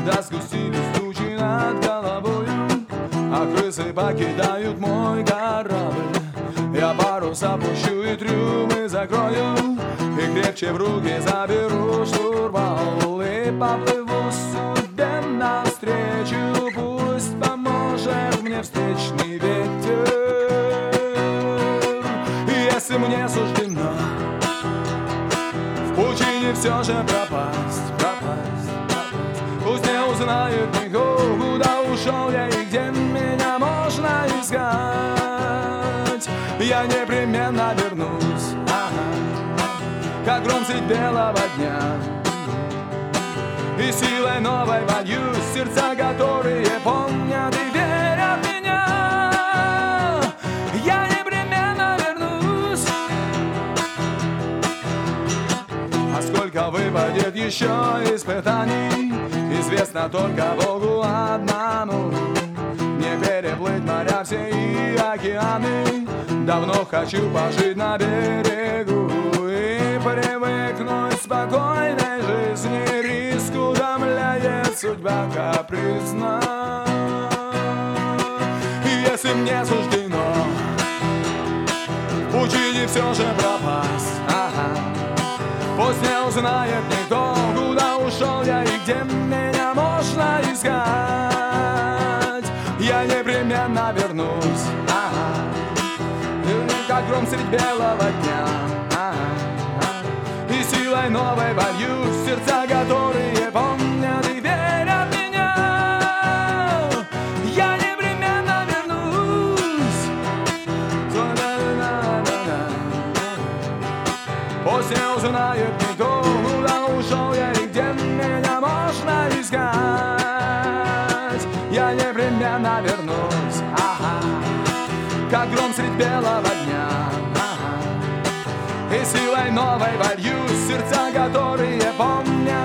когда сгустились тучи над головою, а крысы покидают мой корабль. Я парус опущу и трюмы закрою, и крепче в руки заберу штурвал, и поплыву судьбе навстречу. Пусть поможет мне встречный ветер, если мне суждено в пучине все же пропасть. Пусть не узнает никто, куда ушел я и где меня можно искать. Я непременно вернусь, как гром средь белого дня, и силой новой вольюсь в сердца, которые помнят и верят в меня. Я непременно вернусь. А сколько выпадет еще испытаний, известно только Богу одному. Мне переплыть моря все и океаны, давно хочу пожить на берегу и привыкнуть к спокойной жизни. Риск утомляет, судьба капризна. И если мне суждено в пучине все же пропасть, пусть не узнает никто, куда ушел я и где меня можно искать. Я непременно вернусь, как гром средь белого дня, и силой новой вольюсь в сердца, которые помнят и верят в меня. Я непременно вернусь. Пусть не узнает никто, куда ушел я и где меня можно искать. Я непременно вернусь, как гром средь белого дня, и силой новой вольюсь в сердца, которые помнят